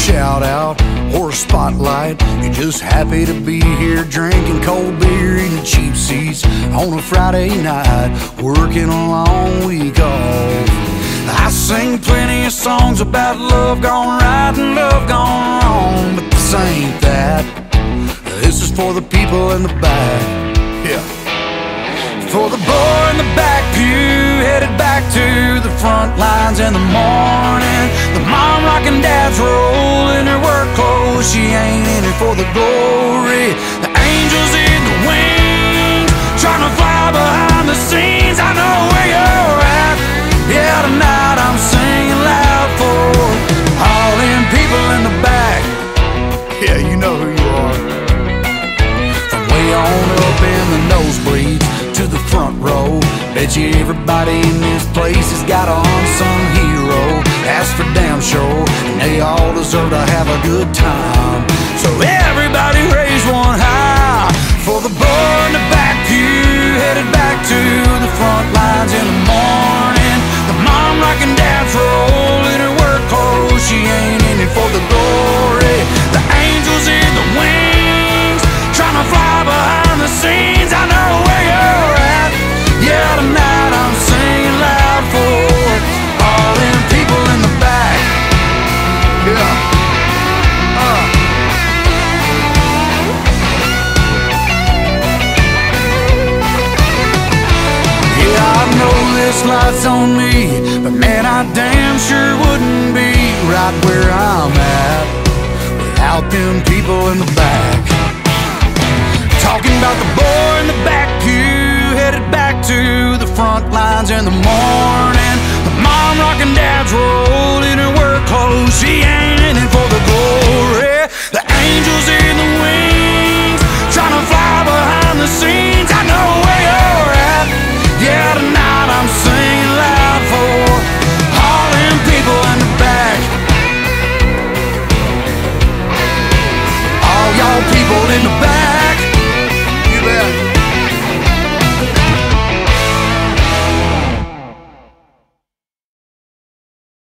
shout out or a spotlight. You're just happy to be here drinking cold beer, eating cheap seats on a Friday night, working a long week off. I sing plenty of songs about love gone right and love gone wrong, but this ain't that. This is for the people in the back. Yeah. For the boy in the back pew, headed back to the front lines in the morning. The mom rocking dad's roll in her work clothes. She ain't in it for the glory. The angels in the wings, trying to fly behind the scenes. I know where you're at. Yeah, tonight I'm singing loud for all them people in the back. Yeah, you know who you are. From way on up in the nosebleeds to the front row, bet you everybody in this place has got an unsung hero. That's for damn sure, and they all deserve to have a good time. So everybody raise one high for the boy in the back pew, headed back to the front lines in the morning. The mom rocking dad's roll in her work clothes. She ain't in it for the glory. The angels in the wings, trying to fly behind the scenes. I know where you're at. Yeah, tonight I'm singing loud for all them people in the back. Yeah. Yeah, I know this light's on me, but man, I damn sure wouldn't be right where I'm at without them people in the back. Talking about the boy in the back pew, headed back to the front lines in the morning. The mom rocking dad's roll in her work clothes. She ain't